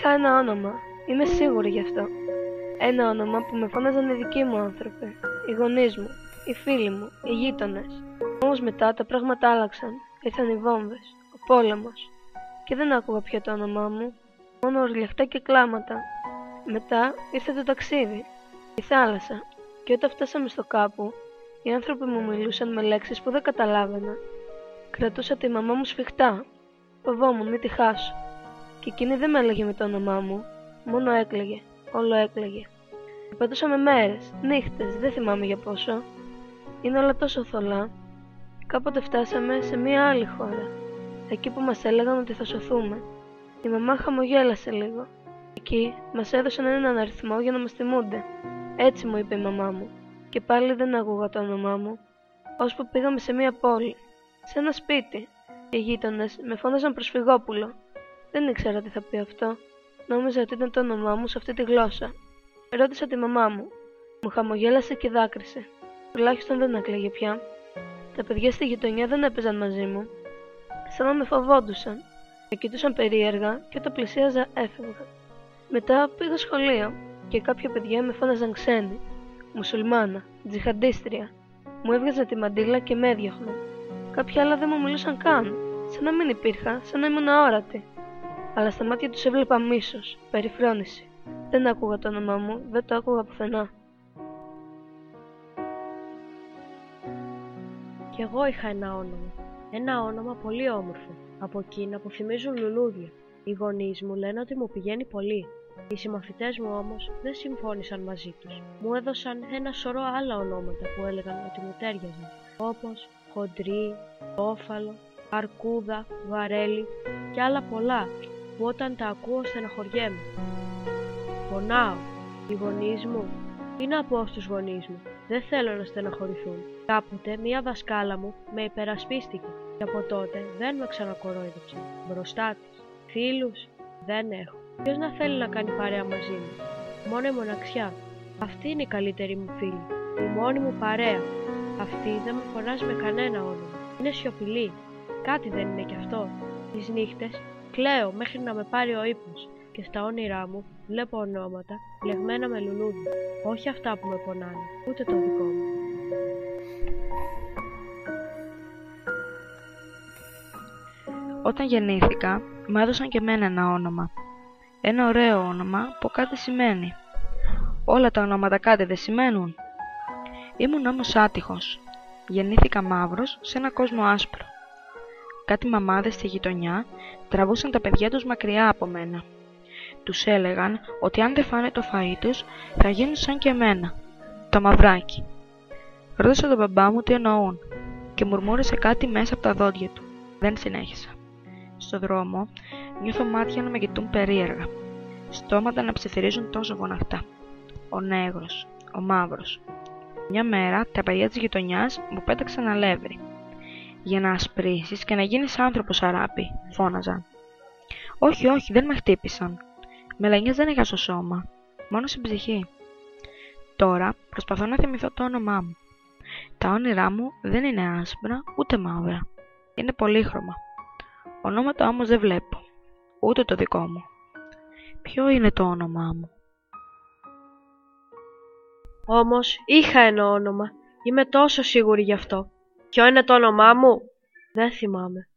Είχα ένα όνομα, είμαι σίγουρη γι' αυτό. Ένα όνομα που με φώναζαν οι δικοί μου άνθρωποι, οι γονείς μου, οι φίλοι μου, οι γείτονες. Όμως μετά τα πράγματα άλλαξαν. Ήρθαν οι βόμβες, ο πόλεμος. Και δεν άκουγα πια το όνομά μου, μόνο ορλιαχτά και κλάματα. Μετά ήρθε το ταξίδι, η θάλασσα. Και όταν φτάσαμε στο κάπου, οι άνθρωποι μου μιλούσαν με λέξεις που δεν καταλάβαινα. Κρατούσα τη μαμά μου σφιχτά. Φοβόμουν μη τη χάσω. Και εκείνη δεν με έλεγε με το όνομά μου, μόνο έκλαιγε, όλο έκλαιγε. Περπατούσαμε μέρες, νύχτες, δεν θυμάμαι για πόσο. Είναι όλα τόσο θολά. Κάποτε φτάσαμε σε μία άλλη χώρα, εκεί που μας έλεγαν ότι θα σωθούμε. Η μαμά χαμογέλασε λίγο. Εκεί μας έδωσαν έναν αριθμό για να μας θυμούνται. Έτσι μου είπε η μαμά μου. Και πάλι δεν άκουγα το όνομά μου, ώσπου πήγαμε σε μία πόλη, σε ένα σπίτι. Οι γείτονες με φώναζαν Προσφυγόπουλο. Δεν ήξερα τι θα πει αυτό. Νόμιζα ότι ήταν το όνομά μου σε αυτή τη γλώσσα. Ρώτησα τη μαμά μου. Μου χαμογέλασε και δάκρυσε. Τουλάχιστον δεν έκλαιγε πια. Τα παιδιά στη γειτονιά δεν έπαιζαν μαζί μου. Σαν να με φοβόντουσαν. Με κοιτούσαν περίεργα και όταν πλησίαζα έφευγα. Μετά πήγα σχολείο και κάποια παιδιά με φώναζαν ξένη, μουσουλμάνα, τζιχαντίστρια. Μου έβγαζαν τη μαντίλα και με έδιωχναν. Κάποια άλλα δεν μου μιλούσαν καν, σαν να μην υπήρχα, σαν να ήμουν αόρατη. Αλλά στα μάτια τους έβλεπα μίσος, περιφρόνηση. Δεν άκουγα το όνομά μου, δεν το άκουγα πουθενά. Κι εγώ είχα ένα όνομα. Ένα όνομα πολύ όμορφο, από εκείνα που θυμίζουν λουλούδια. Οι γονείς μου λένε ότι μου πηγαίνει πολύ. Οι συμμαθητές μου όμως δεν συμφώνησαν μαζί τους. Μου έδωσαν ένα σωρό άλλα ονόματα που έλεγαν ότι μου τέριαζαν, όπως χοντρή, όφαλο, αρκούδα, βαρέλι και άλλα πολλά που όταν τα ακούω στεναχωριέμαι. Πονάω. Οι γονείς μου, τι να πω στους γονείς μου, δεν θέλω να στεναχωρηθούν. Κάποτε μία δασκάλα μου με υπερασπίστηκε και από τότε δεν με ξανακορόιδεψε. Μπροστά της, φίλους δεν έχω. Ποιος να θέλει να κάνει παρέα μαζί μου? Μόνο η μοναξιά. Αυτή είναι η καλύτερη μου φίλη, η μόνη μου παρέα. Αυτή δεν με φωνάζει με κανένα όνομα. Είναι σιωπηλή. Κάτι δεν είναι κι αυτό? Τις νύχτες κλαίω μέχρι να με πάρει ο ύπνος και στα όνειρά μου βλέπω ονόματα μπλεγμένα με λουλούδι. Όχι αυτά που με πονάνε, ούτε το δικό μου. Όταν γεννήθηκα, μου έδωσαν και εμένα ένα όνομα. Ένα ωραίο όνομα που κάτι σημαίνει. Όλα τα ονόματα κάτι δεν σημαίνουν. Ήμουν όμως άτυχος. Γεννήθηκα μαύρος σε ένα κόσμο άσπρο. Κάτι μαμάδες στη γειτονιά τραβούσαν τα παιδιά τους μακριά από μένα. Τους έλεγαν ότι αν δεν φάνε το φαΐ τους θα γίνουν σαν και εμένα, το μαυράκι. Ρώτησα τον μπαμπά μου τι εννοούν και μουρμούρισε κάτι μέσα από τα δόντια του. Δεν συνέχισα. Στο δρόμο νιώθω μάτια να με κοιτούν περίεργα, στόματα να ψιθυρίζουν τόσο φωναχτά. Ο νέγρος, ο μαύρος. Μια μέρα τα παιδιά της γειτονιάς μου πέταξαν αλεύρι. «Για να ασπρίσεις και να γίνεις άνθρωπος, αράπη», φώναζαν. Όχι, όχι, δεν με χτύπησαν. Μελανιές δεν είχα στο σώμα, μόνο στην ψυχή. Τώρα προσπαθώ να θυμηθώ το όνομά μου. Τα όνειρά μου δεν είναι άσπρα ούτε μαύρα. Είναι πολύχρωμα. Ονόματα όμως δεν βλέπω, ούτε το δικό μου. Ποιο είναι το όνομά μου? Όμως είχα ένα όνομα. Είμαι τόσο σίγουρη γι' αυτό. Ποιο είναι το όνομά μου? Δεν θυμάμαι.